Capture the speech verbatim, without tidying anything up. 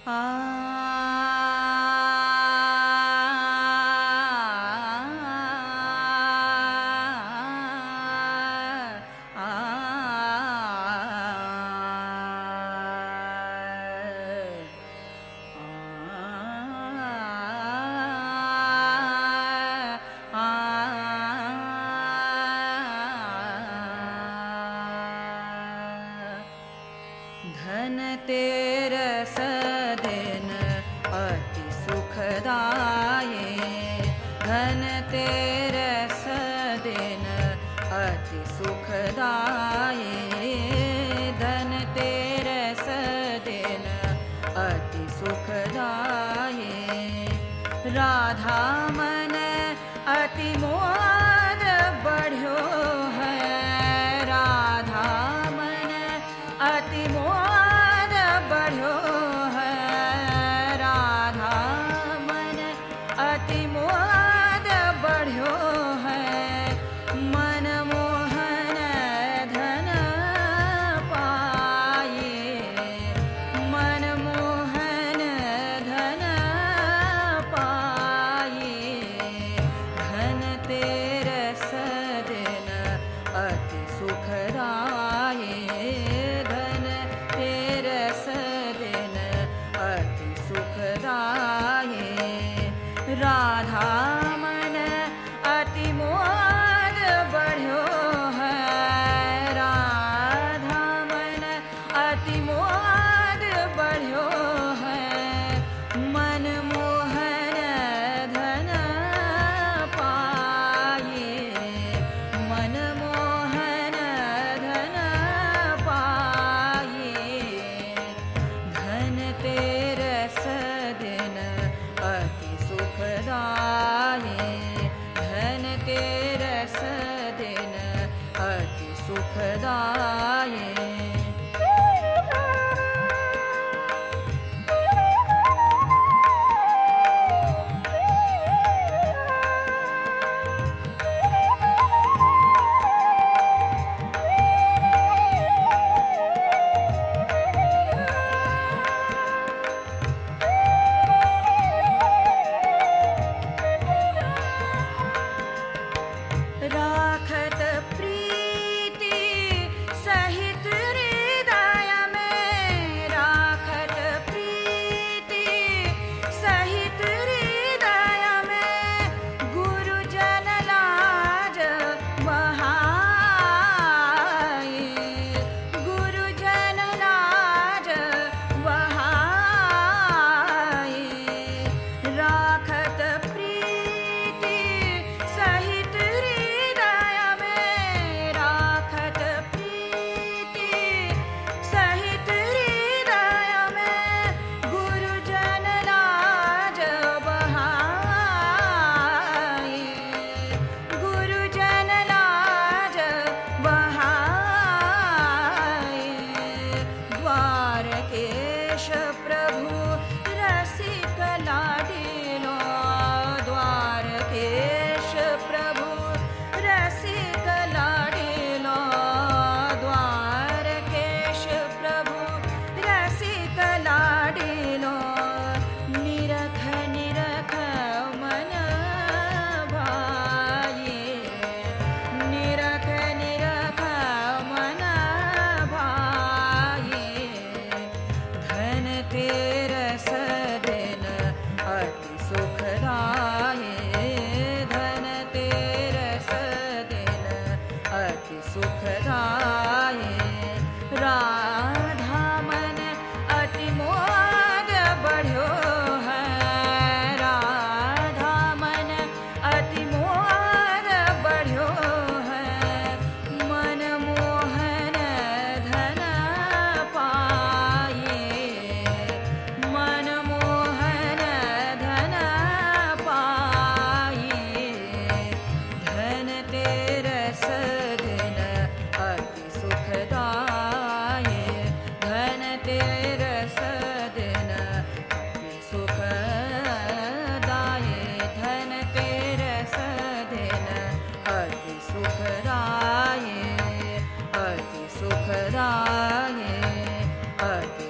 धन तेरस दिन अति सुखदाये, धन तेरस दिन अति सुखदाये, धन तेरस दिन अति सुखदाये। राधा मन अति मोद बढ़्यो है, राधा मन अति मोद बढ़्यो है, राधा मन अति मोद बढ़्यो है। मन मोहन धन पाए, मन मोहन धन पाए, धन तेरस दिन अति सुखदाये, धन तेरस दिन अति सुखदाये। राधा मन अति मोद बढ़्यो है, राधा मन अति मोद बढ़्यो है। मन मोहन धन पाए, मन मोहन धन पाए, धन तेरस दिन अति सुखदाये, धन तेरस दिन अति सुखदाये। राखत प्रीति सहित हृदय में, राखत प्रीति सहित हृदय में, गुरुजन लाज बहाए, गुरुजन लाज बहाए। राखत प्रीति सहित हृदय में, राखत प्रीति सहित हृदय में, गुरुजन लाज बहाए, गुरुजन लाज बहाए। द्वारकेश प्रभु रसिक लाडिलो, द्वारकेश प्रभु रसिक लाडिलो, द्वारकेश प्रभु रसिक लाडिलो। निरख निरख मन भाए, निरख निरख मन भाए, धन तेरस दिन अति सुखदाये, धन तेरस दिन अति सुखदाये। राधा मन अति मोद बढ़्यो है, राधा मन अति मोद बढ़्यो है। मन मोहन धन पाए, मन मोहन धन पाए, धन तेरस दिन अति सुखदाये, धन तेरस दिन अति सुखदाये, धन तेरस दिन अति सुखदाये, अति सुखदाये, अति